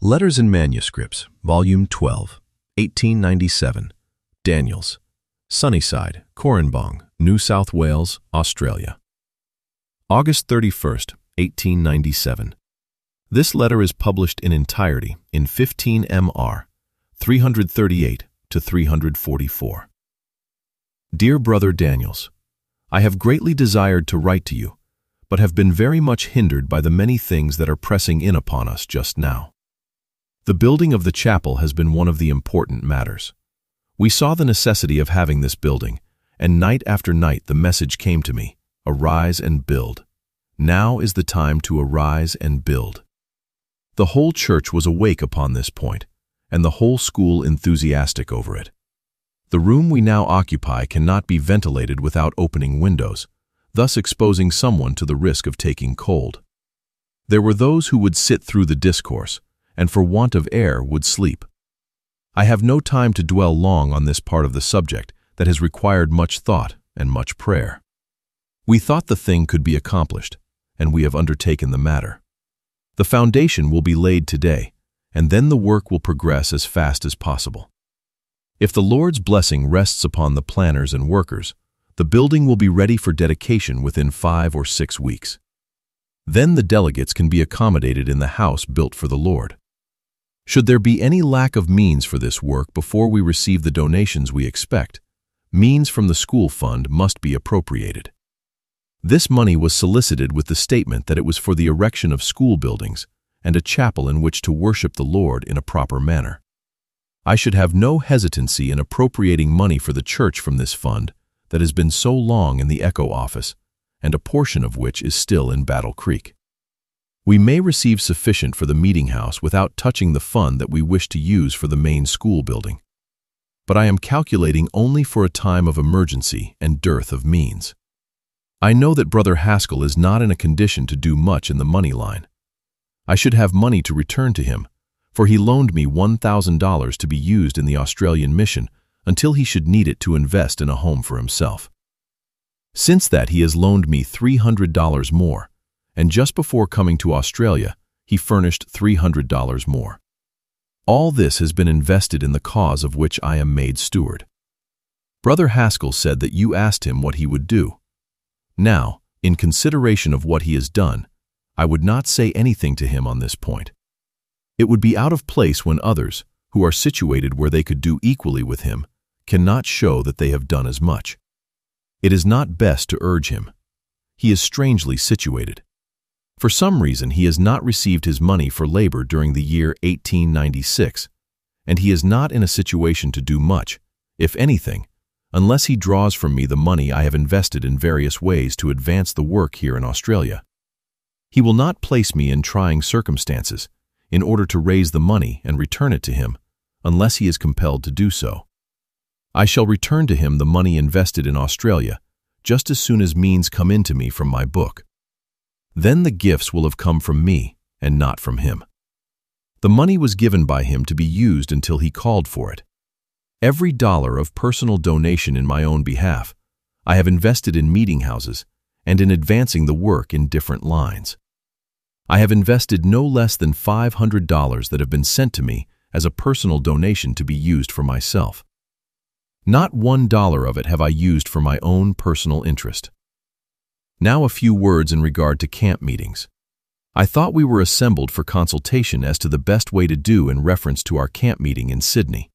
Letters and Manuscripts, Volume 12, 1897. Daniels. Sunnyside, Corranbong, New South Wales, Australia. August 31st, 1897. This letter is published in entirety in 15 Mr. 338 to 344. Dear Brother Daniels, I have greatly desired to write to you, but have been very much hindered by the many things that are pressing in upon us just now. The building of the chapel has been one of the important matters. We saw the necessity of having this building, and night after night the message came to me, arise and build. Now is the time to arise and build. The whole church was awake upon this point, and the whole school enthusiastic over it. The room we now occupy cannot be ventilated without opening windows, thus exposing someone to the risk of taking cold. There were those who would sit through the discourse, and for want of air would sleep. I have no time to dwell long on this part of the subject that has required much thought and much prayer. We thought the thing could be accomplished, and we have undertaken the matter. The foundation will be laid today, and then the work will progress as fast as possible. If the Lord's blessing rests upon the planners and workers, the building will be ready for dedication within 5 or 6 weeks. Then the delegates can be accommodated in the house built for the Lord. Should there be any lack of means for this work before we receive the donations we expect, means from the school fund must be appropriated. This money was solicited with the statement that it was for the erection of school buildings and a chapel in which to worship the Lord in a proper manner. I should have no hesitancy in appropriating money for the church from this fund that has been so long in the Echo office, and a portion of which is still in Battle Creek. We may receive sufficient for the meeting house without touching the fund that we wish to use for the main school building. But I am calculating only for a time of emergency and dearth of means. I know that Brother Haskell is not in a condition to do much in the money line. I should have money to return to him, for he loaned me $1,000 to be used in the Australian mission until he should need it to invest in a home for himself. Since that, he has loaned me $300 more, and just before coming to Australia, he furnished $300 more. All this has been invested in the cause of which I am made steward. Brother Haskell said that you asked him what he would do. Now, in consideration of what he has done, I would not say anything to him on this point. It would be out of place when others, who are situated where they could do equally with him, cannot show that they have done as much. It is not best to urge him. He is strangely situated. For some reason he has not received his money for labor during the year 1896, and he is not in a situation to do much, if anything, unless he draws from me the money I have invested in various ways to advance the work here in Australia. He will not place me in trying circumstances in order to raise the money and return it to him, unless he is compelled to do so. I shall return to him the money invested in Australia just as soon as means come into me from my book. Then the gifts will have come from me and not from him. The money was given by him to be used until he called for it. Every dollar of personal donation in my own behalf I have invested in meeting houses and in advancing the work in different lines. I have invested no less than $500 that have been sent to me as a personal donation to be used for myself. Not $1 of it have I used for my own personal interest. Now a few words in regard to camp meetings. I thought we were assembled for consultation as to the best way to do in reference to our camp meeting in Sydney.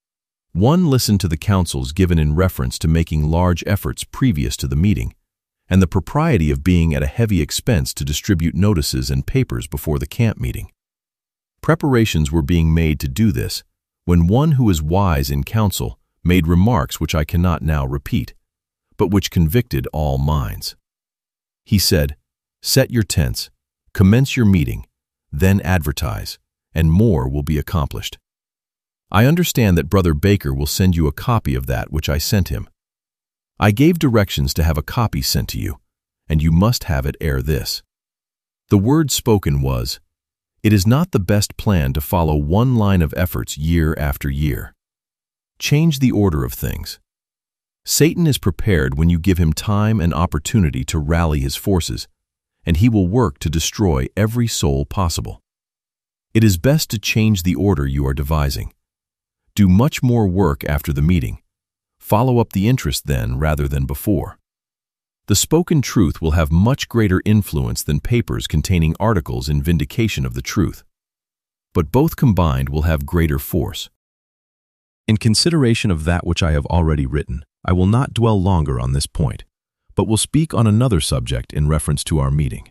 One listened to the counsels given in reference to making large efforts previous to the meeting, and the propriety of being at a heavy expense to distribute notices and papers before the camp meeting. Preparations were being made to do this, when one who is wise in counsel made remarks which I cannot now repeat, but which convicted all minds. He said, "Set your tents, commence your meeting, then advertise, and more will be accomplished." I understand that Brother Baker will send you a copy of that which I sent him. I gave directions to have a copy sent to you, and you must have it ere this. The word spoken was, "It is not the best plan to follow one line of efforts year after year. Change the order of things. Satan is prepared when you give him time and opportunity to rally his forces, and he will work to destroy every soul possible. It is best to change the order you are devising. Do much more work after the meeting. Follow up the interest then rather than before. The spoken truth will have much greater influence than papers containing articles in vindication of the truth. But both combined will have greater force. In consideration of that which I have already written, I will not dwell longer on this point, but will speak on another subject in reference to our meeting.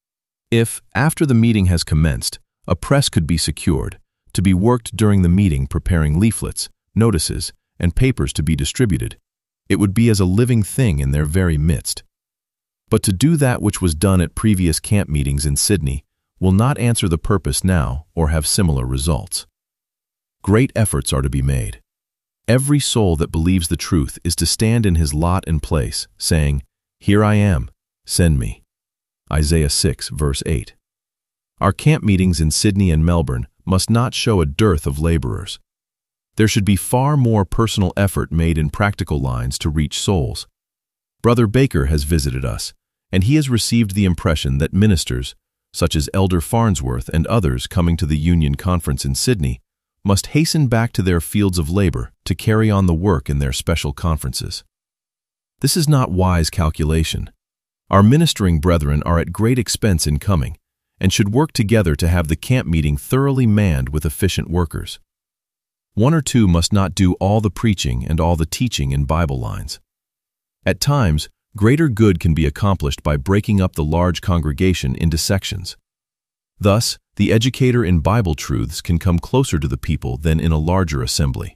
If, after the meeting has commenced, a press could be secured, to be worked during the meeting preparing leaflets, notices, and papers to be distributed, it would be as a living thing in their very midst. But to do that which was done at previous camp meetings in Sydney will not answer the purpose now or have similar results. Great efforts are to be made. Every soul that believes the truth is to stand in his lot and place, saying, "Here I am, send me." Isaiah 6, verse 8. Our camp meetings in Sydney and Melbourne must not show a dearth of laborers. There should be far more personal effort made in practical lines to reach souls. Brother Baker has visited us, and he has received the impression that ministers, such as Elder Farnsworth and others coming to the Union Conference in Sydney, must hasten back to their fields of labor to carry on the work in their special conferences. This is not wise calculation. Our ministering brethren are at great expense in coming, and should work together to have the camp meeting thoroughly manned with efficient workers. One or two must not do all the preaching and all the teaching in Bible lines. At times, greater good can be accomplished by breaking up the large congregation into sections. Thus, the educator in Bible truths can come closer to the people than in a larger assembly.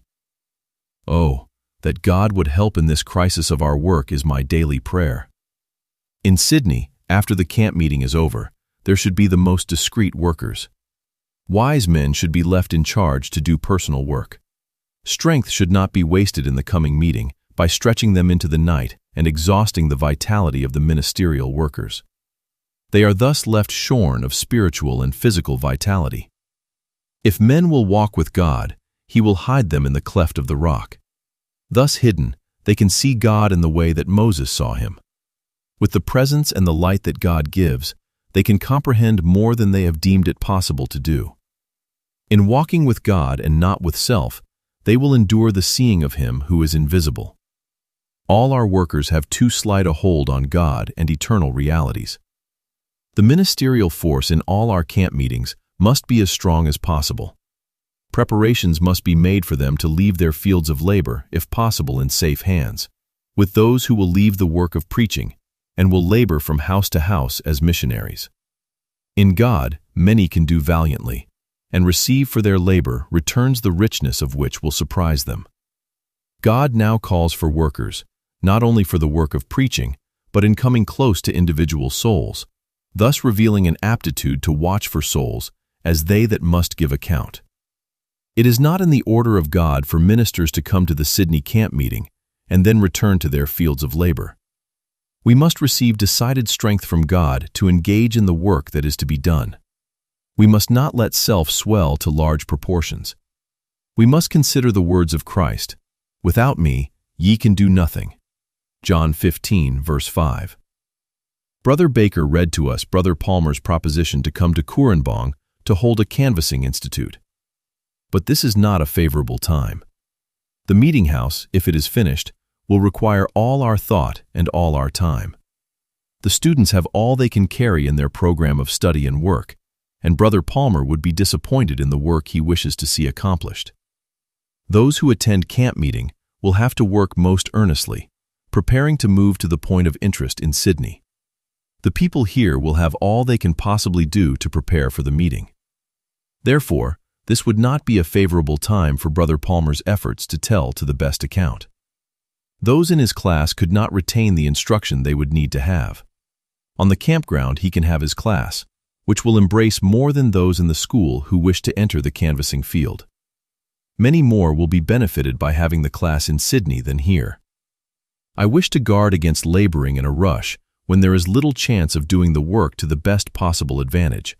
Oh, that God would help in this crisis of our work is my daily prayer. In Sydney, after the camp meeting is over, there should be the most discreet workers. Wise men should be left in charge to do personal work. Strength should not be wasted in the coming meeting by stretching them into the night and exhausting the vitality of the ministerial workers. They are thus left shorn of spiritual and physical vitality. If men will walk with God, He will hide them in the cleft of the rock. Thus hidden, they can see God in the way that Moses saw Him. With the presence and the light that God gives, they can comprehend more than they have deemed it possible to do. In walking with God and not with self, they will endure the seeing of Him who is invisible. All our workers have too slight a hold on God and eternal realities. The ministerial force in all our camp meetings must be as strong as possible. Preparations must be made for them to leave their fields of labor, if possible, in safe hands, with those who will leave the work of preaching and will labor from house to house as missionaries. In God, many can do valiantly, and receive for their labor returns the richness of which will surprise them. God now calls for workers, not only for the work of preaching, but in coming close to individual souls, thus revealing an aptitude to watch for souls as they that must give account. It is not in the order of God for ministers to come to the Sydney camp meeting and then return to their fields of labor. We must receive decided strength from God to engage in the work that is to be done. We must not let self swell to large proportions. We must consider the words of Christ, "Without me, ye can do nothing." John 15, verse 5. Brother Baker read to us Brother Palmer's proposition to come to Koornbong to hold a canvassing institute. But this is not a favorable time. The meeting house, if it is finished, will require all our thought and all our time. The students have all they can carry in their program of study and work, and Brother Palmer would be disappointed in the work he wishes to see accomplished. Those who attend camp meeting will have to work most earnestly, preparing to move to the point of interest in Sydney. The people here will have all they can possibly do to prepare for the meeting. Therefore, this would not be a favorable time for Brother Palmer's efforts to tell to the best account. Those in his class could not retain the instruction they would need to have. On the campground he can have his class, which will embrace more than those in the school who wish to enter the canvassing field. Many more will be benefited by having the class in Sydney than here. I wish to guard against laboring in a rush when there is little chance of doing the work to the best possible advantage.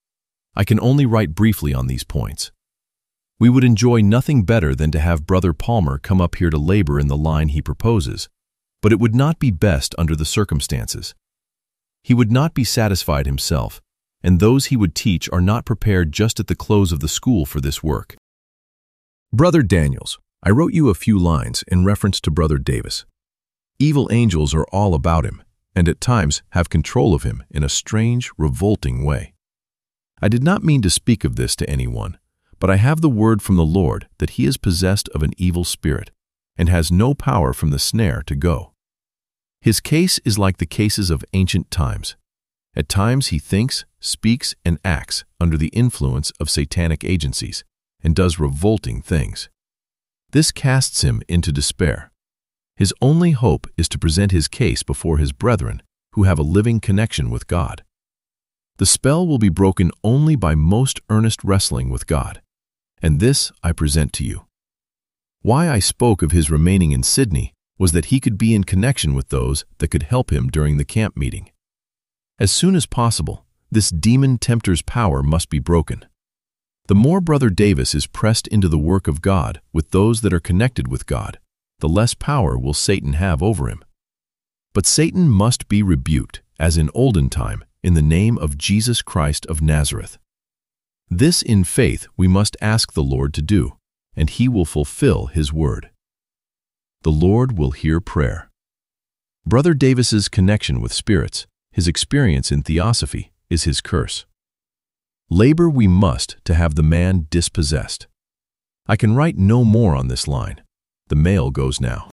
I can only write briefly on these points. We would enjoy nothing better than to have Brother Palmer come up here to labor in the line he proposes, but it would not be best under the circumstances. He would not be satisfied himself, and those he would teach are not prepared just at the close of the school for this work. Brother Daniels, I wrote you a few lines in reference to Brother Davis. Evil angels are all about him, and at times have control of him in a strange, revolting way. I did not mean to speak of this to anyone, but I have the word from the Lord that he is possessed of an evil spirit, and has no power from the snare to go. His case is like the cases of ancient times. At times he thinks, speaks, and acts under the influence of satanic agencies, and does revolting things. This casts him into despair. His only hope is to present his case before his brethren who have a living connection with God. The spell will be broken only by most earnest wrestling with God, and this I present to you. Why I spoke of his remaining in Sydney was that he could be in connection with those that could help him during the camp meeting. As soon as possible, this demon tempter's power must be broken. The more Brother Davis is pressed into the work of God with those that are connected with God, the less power will Satan have over him. But Satan must be rebuked, as in olden time, in the name of Jesus Christ of Nazareth. This in faith we must ask the Lord to do, and he will fulfill his word. The Lord will hear prayer. Brother Davis's connection with spirits, his experience in theosophy, is his curse. Labor we must to have the man dispossessed. I can write no more on this line. The mail goes now.